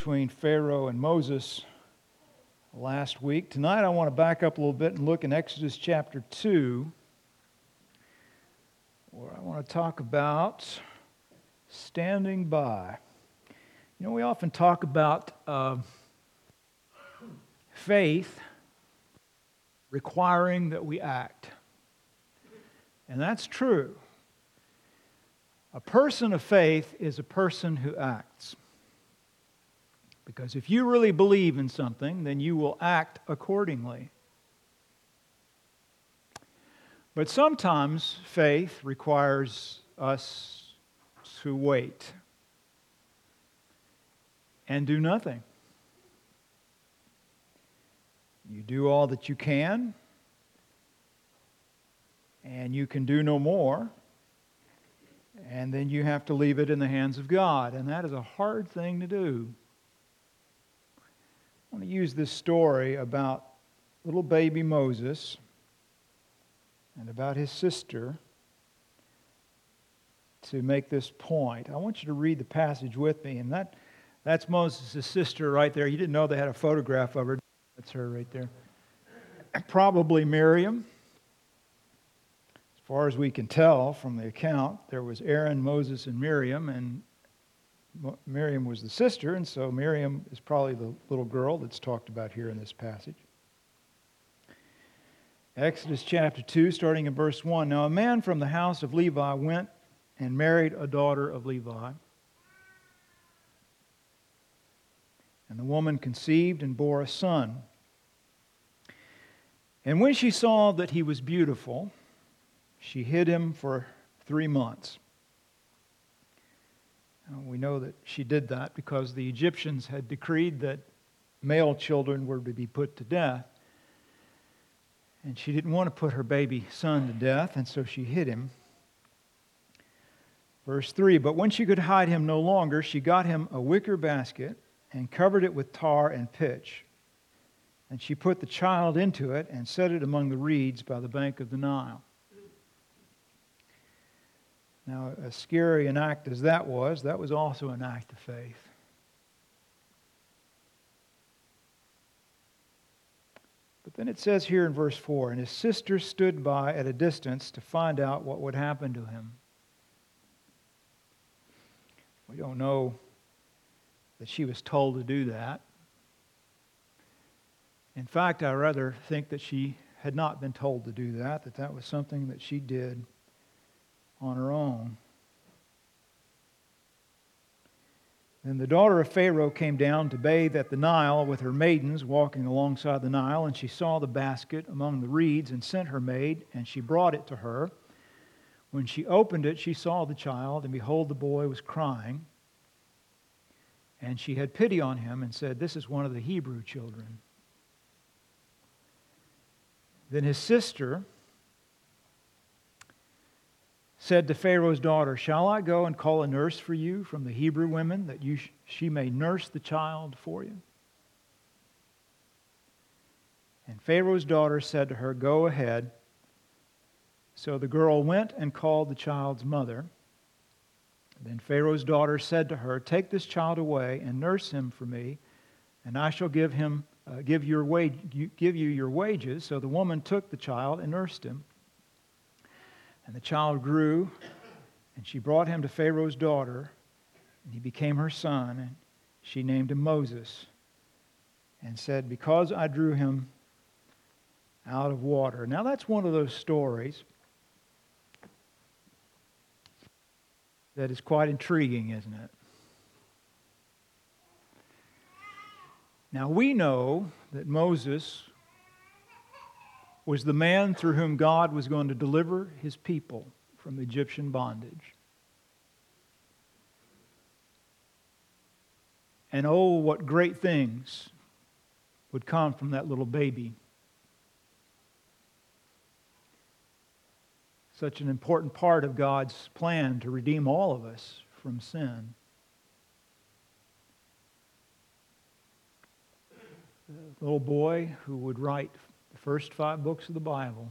between Pharaoh and Moses last week. Tonight I want to back up a little bit and look in Exodus chapter 2, where I want to talk about standing by. You know, we often talk about faith requiring that we act. And that's true. A person of faith is a person who acts. Because if you really believe in something, then you will act accordingly. But sometimes faith requires us to wait and do nothing. You do all that you can, and you can do no more, and then you have to leave it in the hands of God, and that is a hard thing to do. I want to use this story about little baby Moses and about his sister to make this point. I want you to read the passage with me, and that's Moses' sister right there. You didn't know they had a photograph of her. That's her right there. Probably Miriam. As far as we can tell from the account, there was Aaron, Moses, and Miriam, and Miriam was the sister, and so Miriam is probably the little girl that's talked about here in this passage. Exodus chapter 2, starting in verse 1. Now a man from the house of Levi went and married a daughter of Levi. And the woman conceived and bore a son. And when she saw that he was beautiful, she hid him for 3 months. We know that she did that because the Egyptians had decreed that male children were to be put to death. And she didn't want to put her baby son to death, and so she hid him. Verse 3, but when she could hide him no longer, she got him a wicker basket and covered it with tar and pitch. And she put the child into it and set it among the reeds by the bank of the Nile. Now, as scary an act as that was also an act of faith. But then it says here in verse 4, and his sister stood by at a distance to find out what would happen to him. We don't know that she was told to do that. In fact, I rather think that she had not been told to do that was something that she did on her own. Then the daughter of Pharaoh came down to bathe at the Nile with her maidens walking alongside the Nile, and she saw the basket among the reeds and sent her maid, and she brought it to her. When she opened it, she saw the child, and behold, the boy was crying. And she had pity on him and said, this is one of the Hebrew children. Then his sister said to Pharaoh's daughter, shall I go and call a nurse for you from the Hebrew women, that she may nurse the child for you? And Pharaoh's daughter said to her, go ahead. So the girl went and called the child's mother. Then Pharaoh's daughter said to her, take this child away and nurse him for me, and I shall give you your wages. So the woman took the child and nursed him. And the child grew, and she brought him to Pharaoh's daughter, and he became her son, and she named him Moses, and said, because I drew him out of water. Now that's one of those stories that is quite intriguing, isn't it? Now we know that Moses was the man through whom God was going to deliver his people from Egyptian bondage. And oh, what great things would come from that little baby. Such an important part of God's plan to redeem all of us from sin. The little boy who would write the first 5 books of the Bible.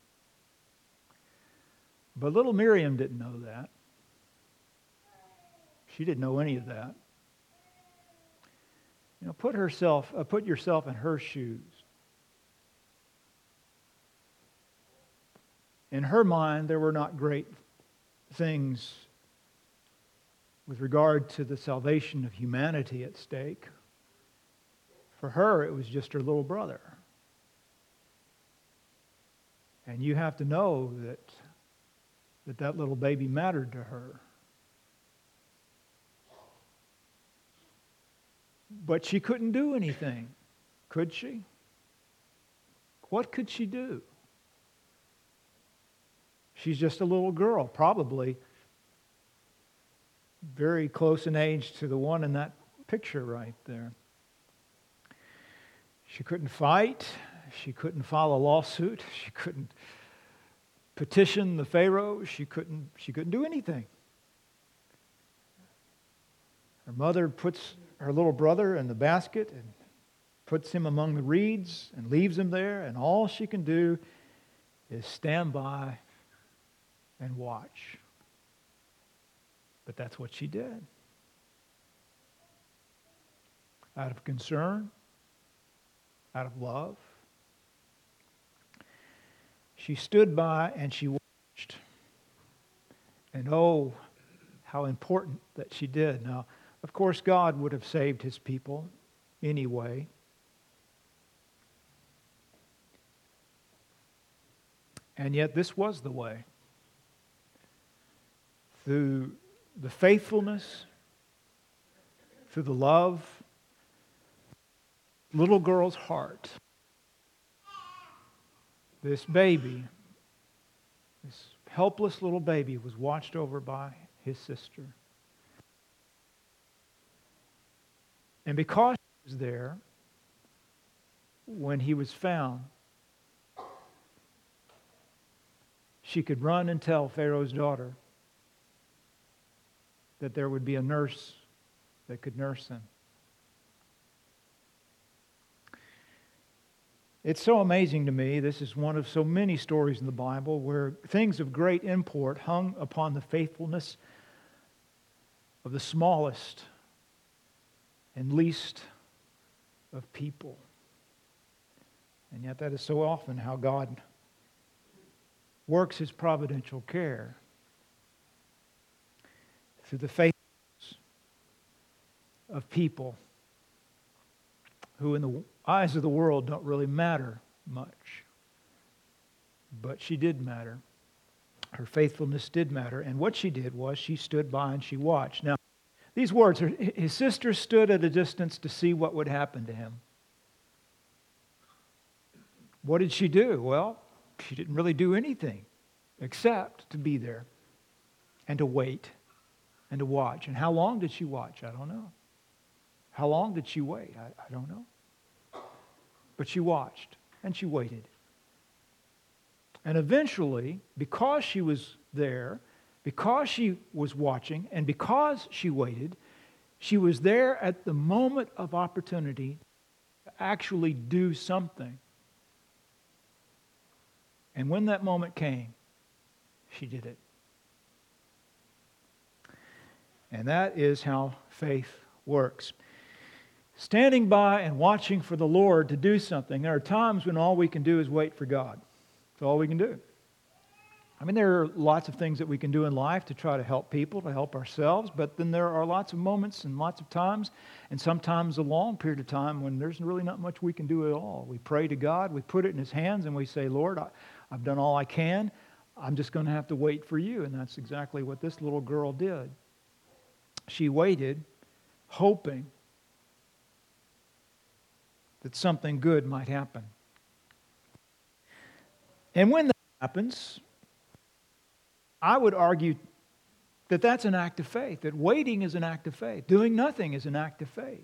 But little Miriam didn't know that. She didn't know any of that. Put yourself in her shoes. In her mind, there were not great things with regard to the salvation of humanity at stake. For her, it was just her little brother. And you have to know that little baby mattered to her. But she couldn't do anything, could she? What could she do? She's just a little girl, probably very close in age to the one in that picture right there. She couldn't fight. She couldn't file a lawsuit. She couldn't petition the Pharaoh. She couldn't do anything. Her mother puts her little brother in the basket and puts him among the reeds and leaves him there, and all she can do is stand by and watch. But that's what she did. Out of concern, out of love. She stood by and she watched. And oh, how important that she did. Now, of course, God would have saved His people anyway. And yet this was the way. Through the faithfulness, through the love, little girl's heart, this baby, this helpless little baby, was watched over by his sister. And because she was there, when he was found, she could run and tell Pharaoh's daughter that there would be a nurse that could nurse him. It's so amazing to me. This is one of so many stories in the Bible where things of great import hung upon the faithfulness of the smallest and least of people. And yet that is so often how God works His providential care. Through the faithfulness of people who in the eyes of the world don't really matter much. But she did matter. Her faithfulness did matter. And what she did was she stood by and she watched. Now, these words, his sister stood at a distance to see what would happen to him. What did she do? Well, she didn't really do anything except to be there and to wait and to watch. And how long did she watch? I don't know. How long did she wait? I don't know. But she watched and she waited. And eventually, because she was there, because she was watching, and because she waited, she was there at the moment of opportunity to actually do something. And when that moment came, she did it. And that is how faith works. Standing by and watching for the Lord to do something. There are times when all we can do is wait for God. That's all we can do. I mean, there are lots of things that we can do in life to try to help people, to help ourselves, but then there are lots of moments and lots of times, and sometimes a long period of time when there's really not much we can do at all. We pray to God, we put it in His hands, and we say, Lord, I've done all I can. I'm just going to have to wait for you. And that's exactly what this little girl did. She waited, hoping that something good might happen. And when that happens, I would argue that that's an act of faith, that waiting is an act of faith. Doing nothing is an act of faith.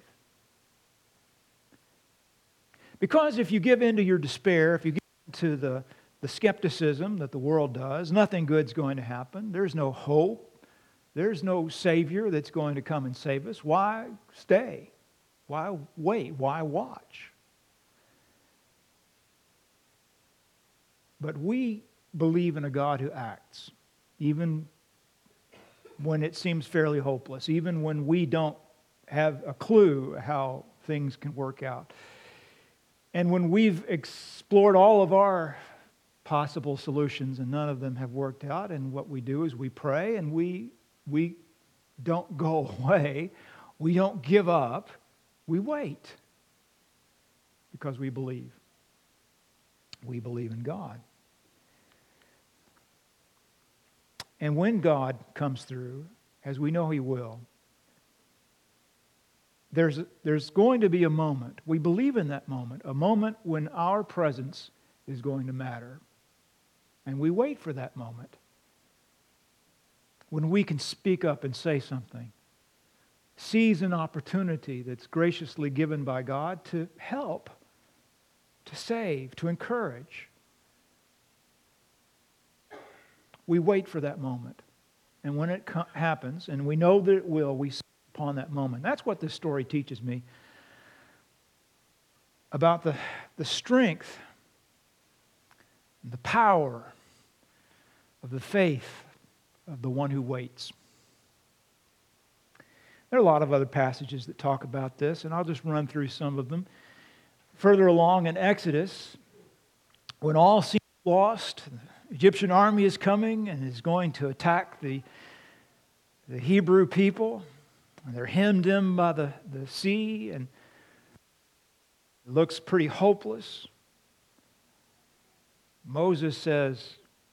Because if you give in to your despair, if you give in to the skepticism that the world does, nothing good's going to happen. There's no hope. There's no Savior that's going to come and save us. Why stay? Why wait? Why watch? But we believe in a God who acts, even when it seems fairly hopeless, even when we don't have a clue how things can work out. And when we've explored all of our possible solutions and none of them have worked out, and what we do is we pray and we don't go away, we don't give up, we wait because we believe. We believe in God. And when God comes through, as we know He will, there's going to be a moment, we believe in that moment, a moment when our presence is going to matter. And we wait for that moment when we can speak up and say something, seize an opportunity that's graciously given by God to help, to save, to encourage. We wait for that moment. And when it happens, and we know that it will, we upon that moment. That's what this story teaches me about the strength and the power of the faith of the one who waits. There are a lot of other passages that talk about this, and I'll just run through some of them. Further along in Exodus, when all seems lost, the Egyptian army is coming and is going to attack the Hebrew people. And they're hemmed in by the sea, and it looks pretty hopeless. Moses says,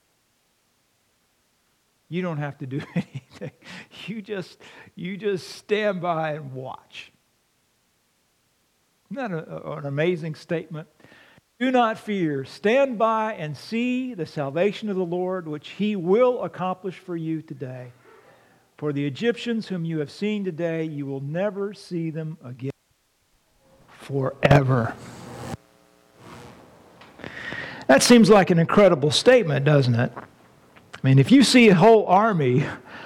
you don't have to do anything. You just stand by and watch. Isn't that an amazing statement? Do not fear. Stand by and see the salvation of the Lord, which He will accomplish for you today. For the Egyptians whom you have seen today, you will never see them again forever. That seems like an incredible statement, doesn't it? I mean, if you see a whole army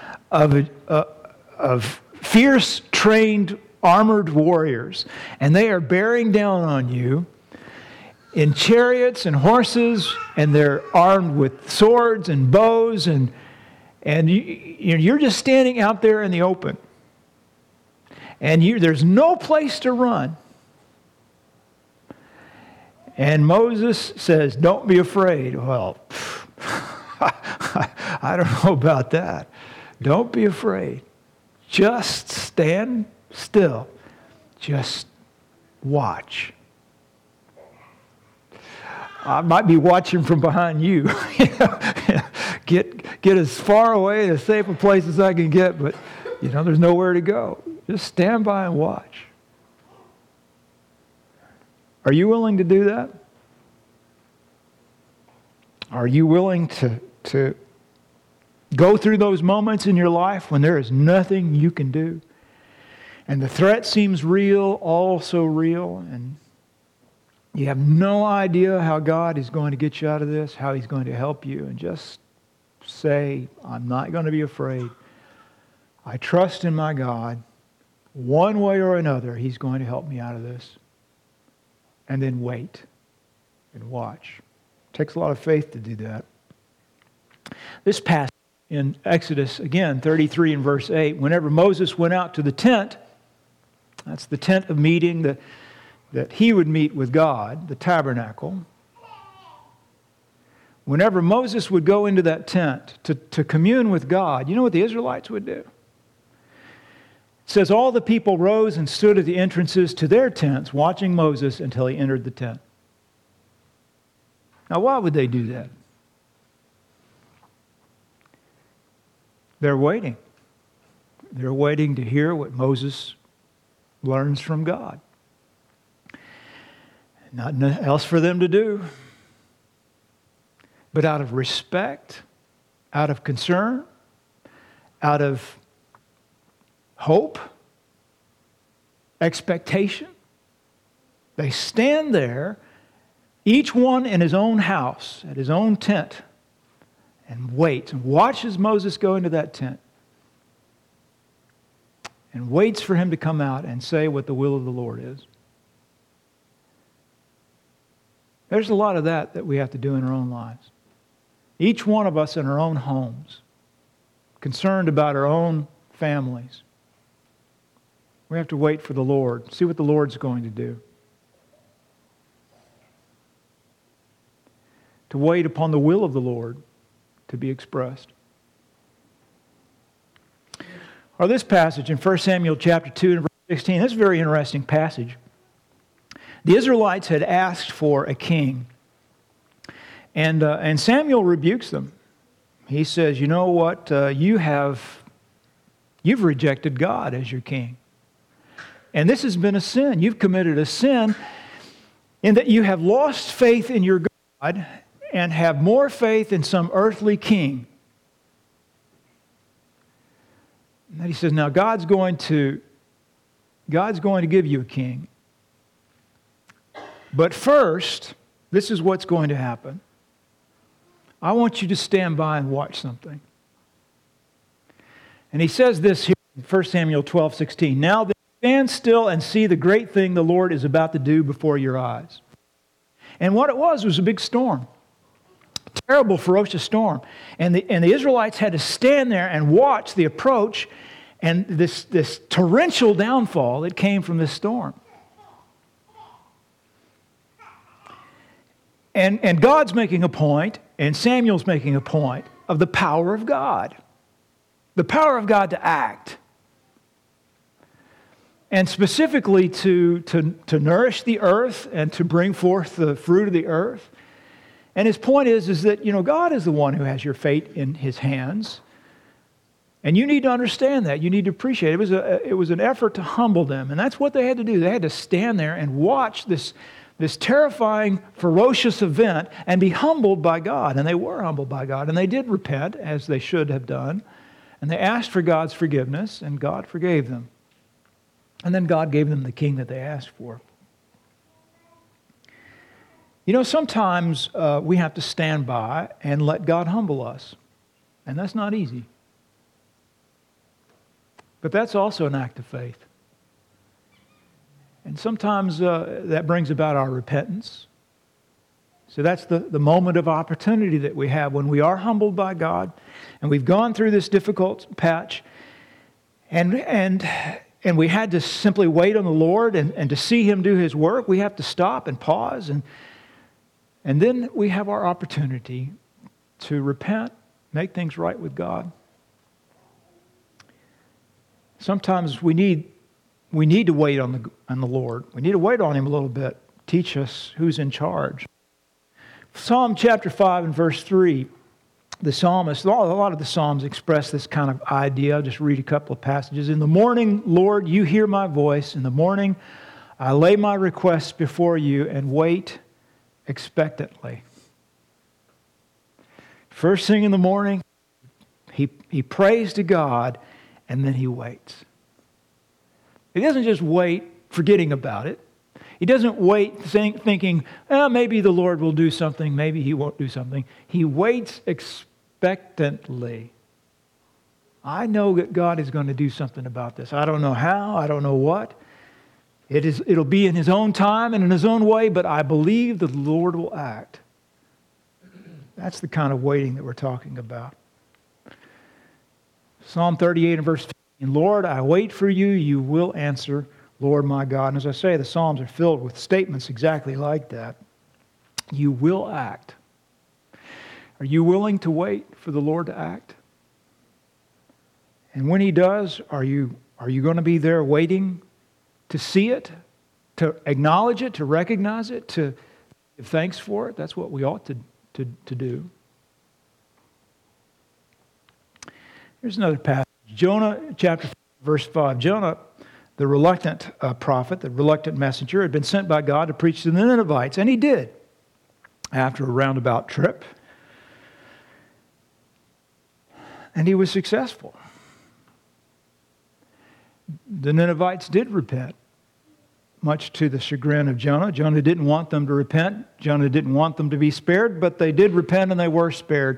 of fierce, trained, armored warriors, and they are bearing down on you in chariots and horses, and they're armed with swords and bows, and you're just standing out there in the open. And there's no place to run. And Moses says, don't be afraid. Well, I don't know about that. Don't be afraid. Just stand still. Just watch. I might be watching from behind you. Get as far away, as safe a place as I can get, but there's nowhere to go. Just stand by and watch. Are you willing to do that? Are you willing to go through those moments in your life when there is nothing you can do? And the threat seems real, also real, and you have no idea how God is going to get you out of this, how He's going to help you, and just say, I'm not going to be afraid. I trust in my God. One way or another, He's going to help me out of this. And then wait and watch. It takes a lot of faith to do that. This passage in Exodus, again, 33 and verse 8, whenever Moses went out to the tent, that's the tent of meeting that he would meet with God, the tabernacle. Whenever Moses would go into that tent to commune with God, you know what the Israelites would do? It says all the people rose and stood at the entrances to their tents, watching Moses until he entered the tent. Now, why would they do that? They're waiting. They're waiting to hear what Moses learns from God. Nothing else for them to do. But out of respect, out of concern, out of hope, expectation, they stand there, each one in his own house, at his own tent, and wait and watches Moses go into that tent and waits for him to come out and say what the will of the Lord is. There's a lot of that we have to do in our own lives. Each one of us in our own homes, concerned about our own families. We We have to wait for the Lord, see what the Lord's going to do. To wait upon the will of the Lord to be expressed. Or this passage in 1 Samuel chapter 2 and verse 16, this is a very interesting passage. The Israelites had asked for a king. And Samuel rebukes them. He says, you know what, you've rejected God as your king. And this has been a sin. You've committed a sin in that you have lost faith in your God and have more faith in some earthly king. And then he says, now God's going to give you a king. But first, this is what's going to happen. I want you to stand by and watch something. And he says this here in 1 Samuel 12:16. Now then, stand still and see the great thing the Lord is about to do before your eyes. And what it was a big storm. A terrible, ferocious storm. And the Israelites had to stand there and watch the approach and this torrential downfall that came from this storm. And God's making a point, and Samuel's making a point of the power of God. The power of God to act. And specifically to nourish the earth and to bring forth the fruit of the earth. And his point is that, God is the one who has your fate in His hands. And you need to understand that. You need to appreciate it. It was an effort to humble them. And that's what they had to do. They had to stand there and watch this terrifying, ferocious event and be humbled by God. And they were humbled by God. And they did repent, as they should have done. And they asked for God's forgiveness, and God forgave them. And then God gave them the king that they asked for. Sometimes we have to stand by and let God humble us. And that's not easy. But that's also an act of faith. And sometimes that brings about our repentance. So that's the moment of opportunity that we have when we are humbled by God and we've gone through this difficult patch and we had to simply wait on the Lord and to see Him do His work. We have to stop and pause and then we have our opportunity to repent, make things right with God. Sometimes we need to wait on the Lord. We need to wait on Him a little bit. Teach us who's in charge. Psalm chapter 5 and verse 3, the psalmist, a lot of the psalms express this kind of idea. I'll just read a couple of passages. In the morning, Lord, you hear my voice. In the morning, I lay my requests before you and wait expectantly. First thing in the morning, he prays to God, and then he waits. He doesn't just wait forgetting about it. He doesn't wait thinking, maybe the Lord will do something, maybe He won't do something. He waits expectantly. I know that God is going to do something about this. I don't know how, I don't know what. It'll be in His own time and in His own way, but I believe that the Lord will act. That's the kind of waiting that we're talking about. Psalm 38 and verse 15, Lord, I wait for you, you will answer, Lord my God. And as I say, the Psalms are filled with statements exactly like that. You will act. Are you willing to wait for the Lord to act? And when He does, are you going to be there waiting to see it, to acknowledge it, to recognize it, to give thanks for it? That's what we ought to do. Here's another passage. Jonah chapter 5, verse 5. Jonah, the reluctant prophet, the reluctant messenger, had been sent by God to preach to the Ninevites, and he did after a roundabout trip. And he was successful. The Ninevites did repent, much to the chagrin of Jonah. Jonah didn't want them to repent. Jonah didn't want them to be spared, but they did repent and they were spared.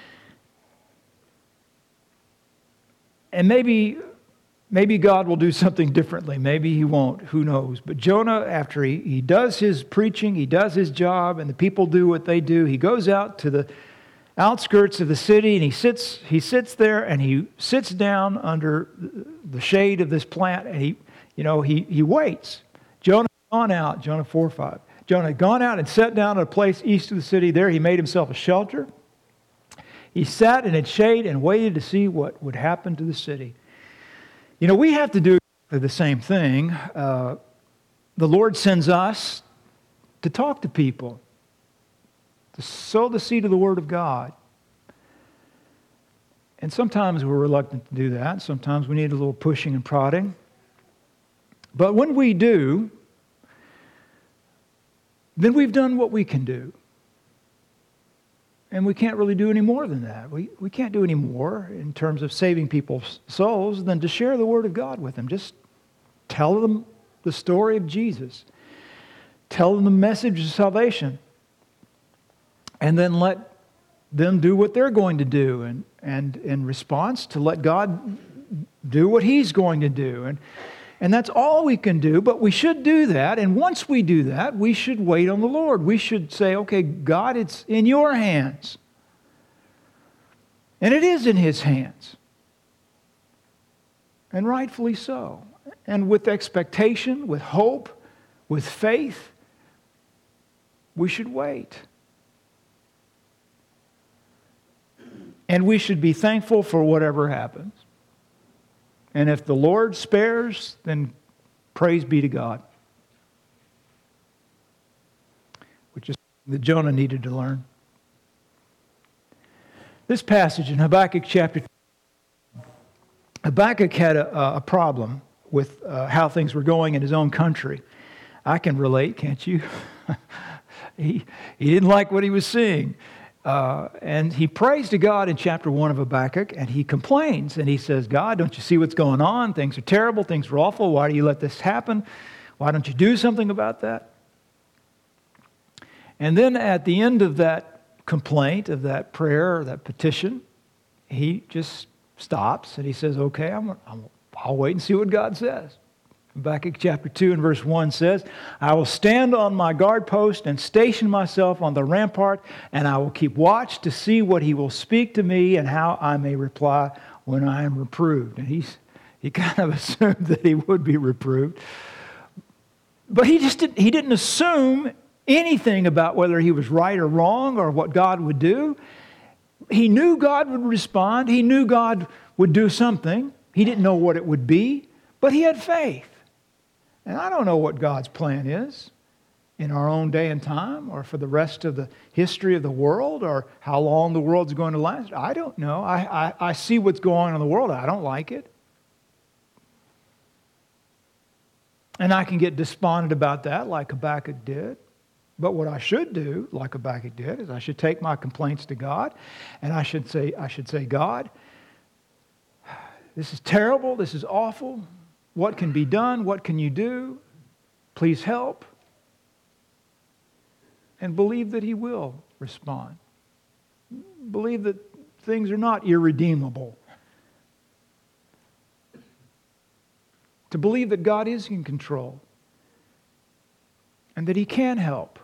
And maybe God will do something differently. Maybe He won't. Who knows? But Jonah, after he does his preaching, he does his job, and the people do what they do, he goes out to the outskirts of the city, and he sits there, and he sits down under the shade of this plant, and he waits. Jonah had gone out, Jonah 4:5. Jonah had gone out and sat down at a place east of the city. There he made himself a shelter. He sat in its shade and waited to see what would happen to the city. We have to do the same thing. The Lord sends us to talk to people, to sow the seed of the Word of God. And sometimes we're reluctant to do that. Sometimes we need a little pushing and prodding. But when we do, then we've done what we can do. And we can't really do any more than that. We can't do any more in terms of saving people's souls than to share the Word of God with them. Just tell them the story of Jesus. Tell them the message of salvation. And then let them do what they're going to do. And in response, to let God do what He's going to do. And that's all we can do, but we should do that. And once we do that, we should wait on the Lord. We should say, okay, God, it's in your hands. And it is in His hands. And rightfully so. And with expectation, with hope, with faith, we should wait. And we should be thankful for whatever happens. And if the Lord spares, then praise be to God. Which is that Jonah needed to learn. This passage in Habakkuk chapter 2, Habakkuk had a problem with how things were going in his own country. I can relate, can't you? He didn't like what he was seeing. And he prays to God in chapter 1 of Habakkuk, and he complains, and he says, God, don't you see what's going on? Things are terrible, things are awful. Why do you let this happen? Why don't you do something about that? And then at the end of that complaint, of that prayer, or that petition, he just stops, and he says, okay, I'll wait and see what God says. Habakkuk chapter 2 and verse 1 says, I will stand on my guard post and station myself on the rampart, and I will keep watch to see what he will speak to me and how I may reply when I am reproved. And he kind of assumed that he would be reproved. But he didn't assume anything about whether he was right or wrong or what God would do. He knew God would respond. He knew God would do something. He didn't know what it would be, but he had faith. And I don't know what God's plan is in our own day and time or for the rest of the history of the world or how long the world's going to last. I don't know. I see what's going on in the world. I don't like it. And I can get despondent about that like Habakkuk did. But what I should do, like Habakkuk did, is I should take my complaints to God and I should say, God, this is terrible. This is awful. What can be done? What can you do? Please help. And believe that He will respond. Believe that things are not irredeemable. To believe that God is in control and that He can help.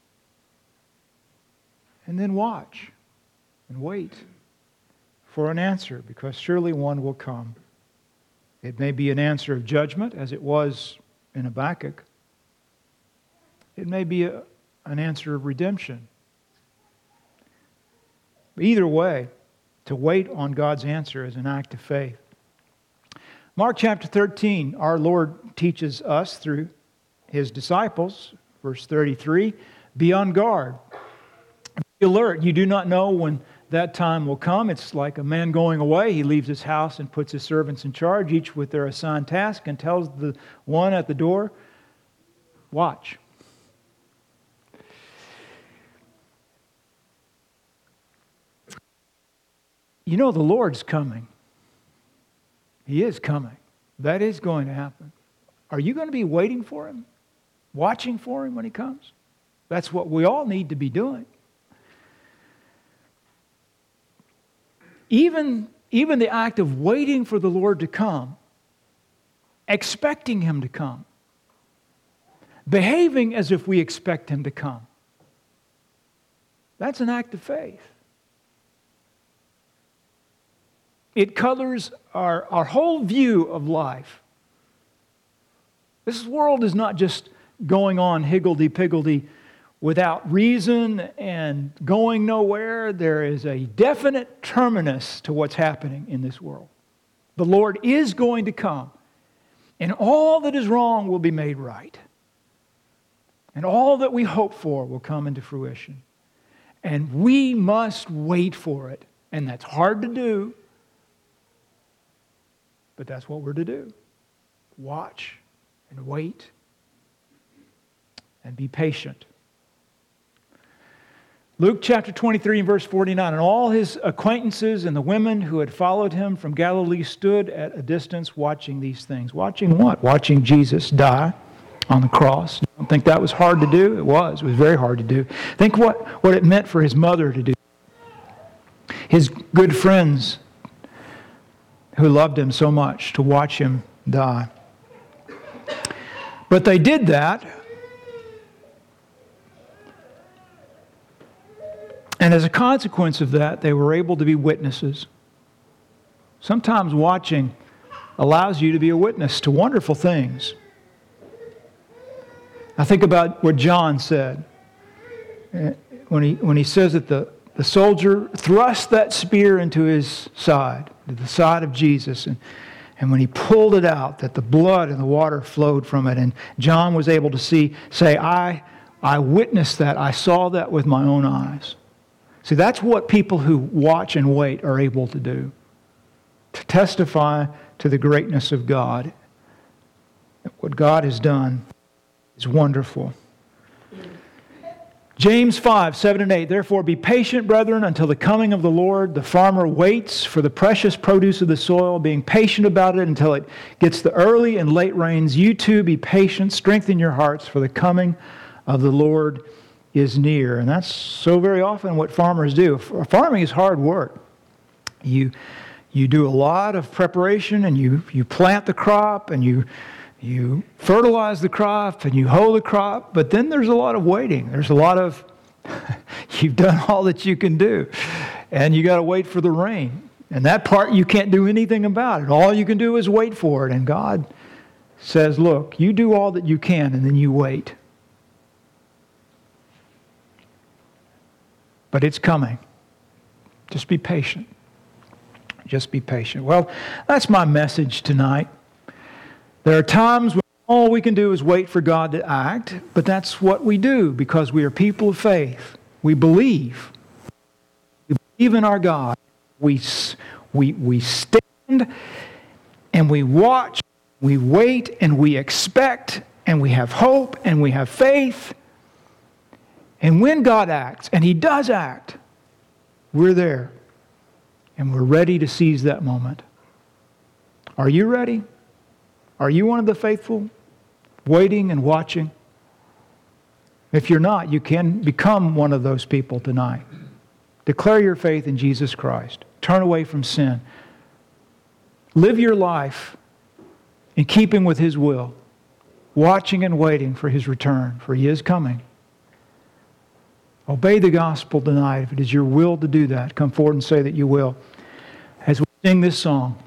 And then watch and wait for an answer, because surely one will come. It may be an answer of judgment, as it was in Habakkuk. It may be an answer of redemption. But either way, to wait on God's answer is an act of faith. Mark chapter 13, our Lord teaches us through His disciples, verse 33, be on guard. Be alert. You do not know when that time will come. It's like a man going away. He leaves his house and puts his servants in charge, each with their assigned task, and tells the one at the door, watch. You know the Lord's coming. He is coming. That is going to happen. Are you going to be waiting for Him? Watching for Him when He comes? That's what we all need to be doing. Even the act of waiting for the Lord to come, expecting Him to come, behaving as if we expect Him to come, that's an act of faith. It colors our whole view of life. This world is not just going on higgledy-piggledy without reason and going nowhere. There is a definite terminus to what's happening in this world. The Lord is going to come, and all that is wrong will be made right. And all that we hope for will come into fruition. And we must wait for it. And that's hard to do, but that's what we're to do. Watch and wait and be patient. Luke chapter 23 and verse 49, and all his acquaintances and the women who had followed him from Galilee stood at a distance watching these things. Watching what? Watching Jesus die on the cross. I don't think that was hard to do. It was very hard to do. Think what it meant for his mother to do. His good friends who loved him so much to watch him die. But they did that. And as a consequence of that, they were able to be witnesses. Sometimes watching allows you to be a witness to wonderful things. I think about what John said when he says that the soldier thrust that spear into his side, to the side of Jesus, and when he pulled it out, that the blood and the water flowed from it. And John was able to say, I witnessed that. I saw that with my own eyes. See, that's what people who watch and wait are able to do. To testify to the greatness of God. What God has done is wonderful. James 5, 7 and 8, therefore be patient, brethren, until the coming of the Lord. The farmer waits for the precious produce of the soil, being patient about it until it gets the early and late rains. You too be patient, strengthen your hearts, for the coming of the Lord is near. And that's so very often what farmers do. Farming is hard work. You do a lot of preparation, and you plant the crop, and you fertilize the crop, and you hoe the crop, but then there's a lot of waiting. There's a lot of, you've done all that you can do, and you got to wait for the rain. And that part you can't do anything about it. All you can do is wait for it. And God says, look, you do all that you can, and then you wait. But it's coming. Just be patient. Just be patient. Well, that's my message tonight. There are times when all we can do is wait for God to act, but that's what we do because we are people of faith. We believe. We believe in our God. We stand and we watch, we wait and we expect and we have hope and we have faith. And when God acts, and He does act, we're there. And we're ready to seize that moment. Are you ready? Are you one of the faithful, waiting and watching? If you're not, you can become one of those people tonight. Declare your faith in Jesus Christ. Turn away from sin. Live your life in keeping with His will, watching and waiting for His return, for He is coming. Obey the gospel tonight. If it is your will to do that, come forward and say that you will. As we sing this song.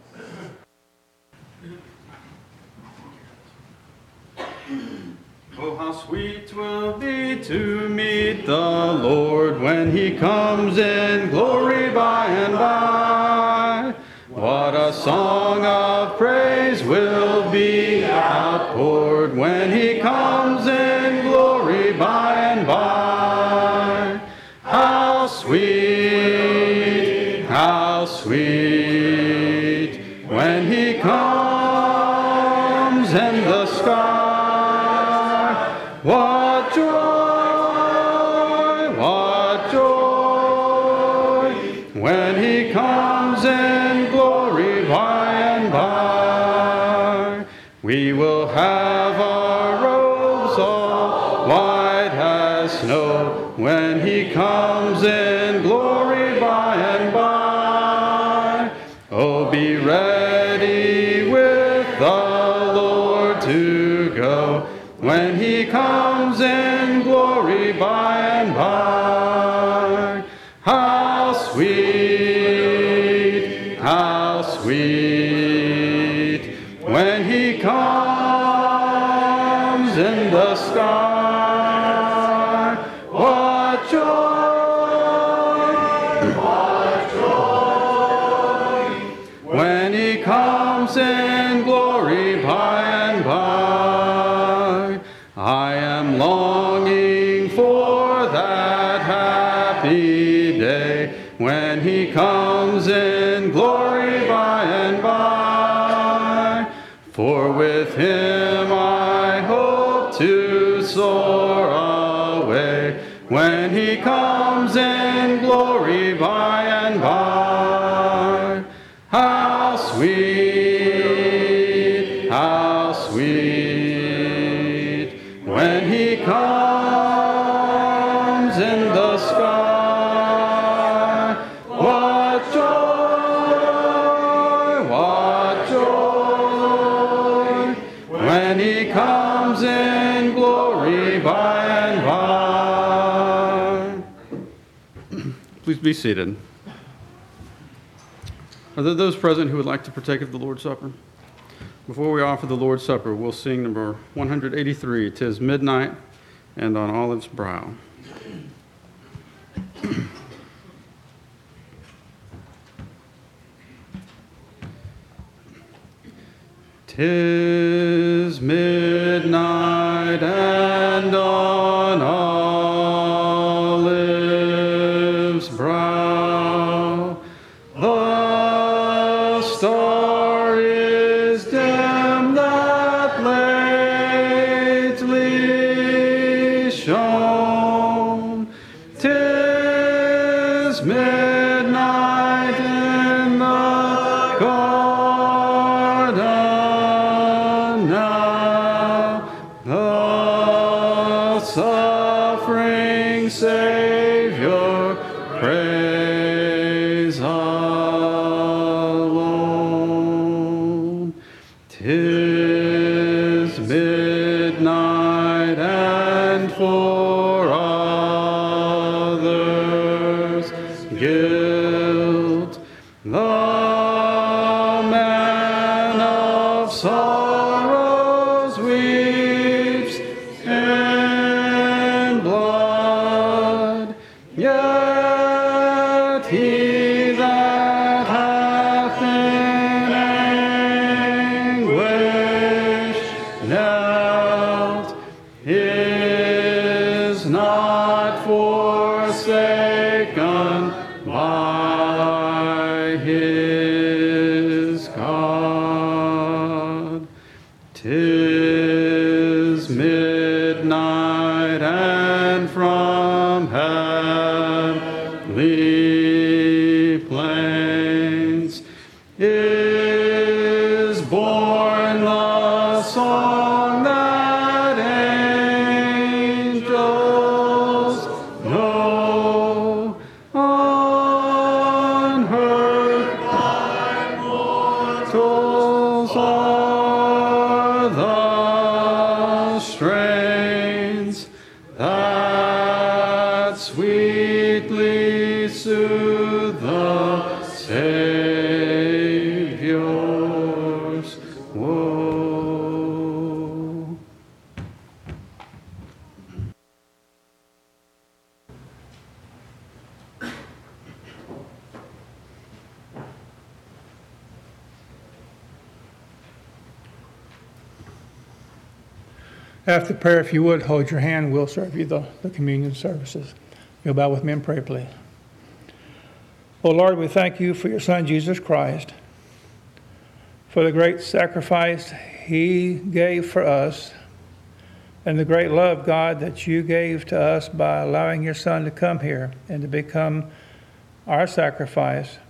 Oh, how sweet will be to meet the Lord when He comes in glory by and by. What a song of praise will be outpoured when He comes in glory by and by. How sweet, when He comes in the sky. What joy, when He comes in glory by and by. We will have our robes all white as snow when He comes in glory by and by. Oh, be ready with the Lord to go when He comes in glory by and by. How sweet, when He comes I am longing for that happy day when he comes in glory by and by. For with him I hope to soar away when he comes in glory by and by. How sweet, when he comes in the sky. What joy, when he comes in glory by and by. Please be seated. Are there those present who would like to partake of the Lord's Supper? Before we offer the Lord's Supper, we'll sing number 183, "'Tis Midnight and on Olive's Brow." 'Tis midnight and on Olive's brow the star is dim that lately shone. 'Tis midnight in the garden now, the suffering Savior praise alone. 'Tis midnight and for others guilt the man of sorrows weeps in blood, yet he that hath in anguish knelt is not forsaken by his God. 'Tis midnight and from heavenly plains is born the song that angels know. Unheard by mortals are the strains that sweetly soothe the Savior's woe. After prayer, if you would, hold your hand. We'll serve you the communion services. You'll bow with me and pray, please. Oh, Lord, we thank you for your Son, Jesus Christ, for the great sacrifice he gave for us and the great love, God, that you gave to us by allowing your Son to come here and to become our sacrifice